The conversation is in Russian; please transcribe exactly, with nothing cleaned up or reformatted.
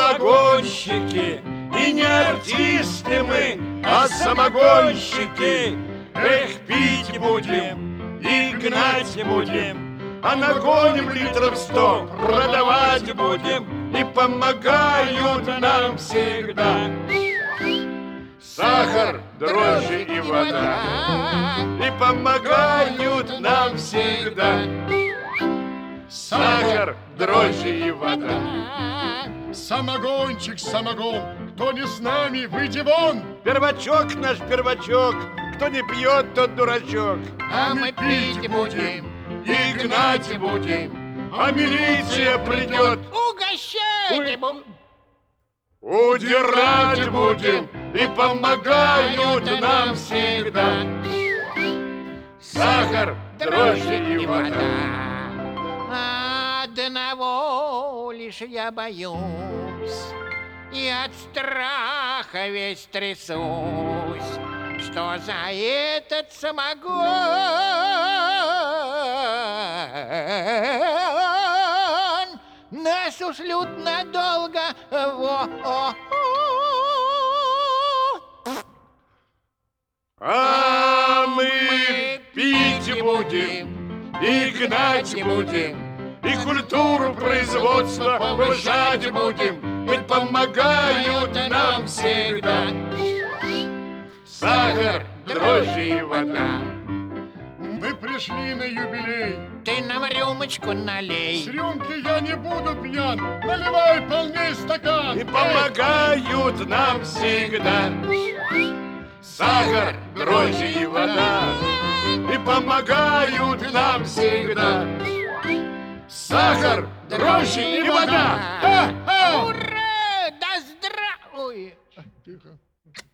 самогонщики, и не артисты мы, а самогонщики. Эх, пить будем и гнать будем, а нагоним литров сто, продавать будем, и помогают нам всегда сахар, дрожжи и вода, и помогают нам всегда сахар, дрожжи и вода. Самогончик, самогон, кто не с нами, выйди вон. Первачок наш первачок, кто не пьет, тот дурачок. А мы пить будем и гнать будем, а милиция придет, угощать будем, удирать будем, и помогают нам всегда сахар, дрожжи и вода. Одного лишь я боюсь, и от страха весь трясусь, что за этот самогон нас ушлют надолго. Во А мы пить будем и гнать будем, и культуру производства повышать будем, ведь помогают нам всегда сахар, дрожжи и вода. Мы пришли на юбилей. Ты нам рюмочку налей. С рюмки я не буду пьян. Наливай полней стакан. И помогают нам всегда сахар, дрожжи и вода. И помогают нам всегда сахар, дрожжи и вода. Ура! Да здравствует! Тихо.